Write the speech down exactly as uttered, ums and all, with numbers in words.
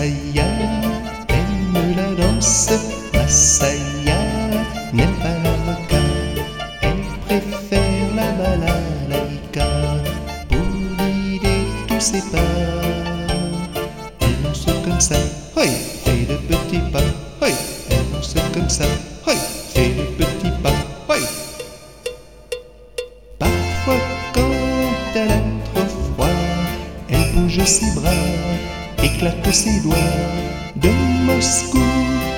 Masaya aime la danse, Masaya n'aime pas l'avocat. Elle préfère la balalaïka pour guider tous ses pas. Elle danse comme ça, hoi, fait de petits pas, hoi. Elle danse comme ça, hoi, fait de petits pas, hoi. Parfois quand elle a trop froid, elle bouge ses bras et claque ses doigts. De Moscou